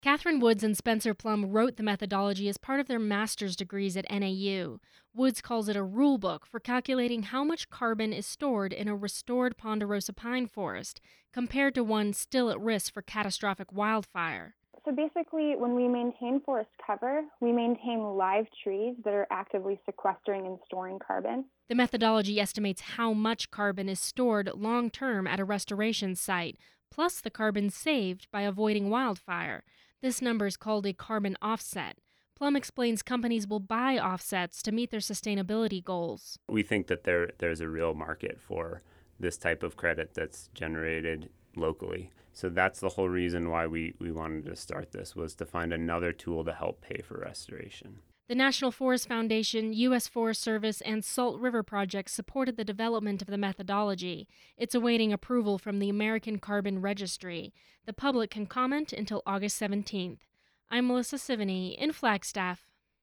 Catherine Woods and Spencer Plum wrote the methodology as part of their master's degrees at NAU. Woods calls it a rule book for calculating how much carbon is stored in a restored ponderosa pine forest, compared to one still at risk for catastrophic wildfire. So basically, when we maintain forest cover, we maintain live trees that are actively sequestering and storing carbon. The methodology estimates how much carbon is stored long-term at a restoration site, plus the carbon saved by avoiding wildfire. This number is called a carbon offset. Plum explains companies will buy offsets to meet their sustainability goals. We think that there's a real market for this type of credit that's generated locally. So that's the whole reason why we wanted to start this, was to find another tool to help pay for restoration. The National Forest Foundation, U.S. Forest Service, and Salt River Project supported the development of the methodology. It's awaiting approval from the American Carbon Registry. The public can comment until August 17th. I'm Melissa Sivany in Flagstaff.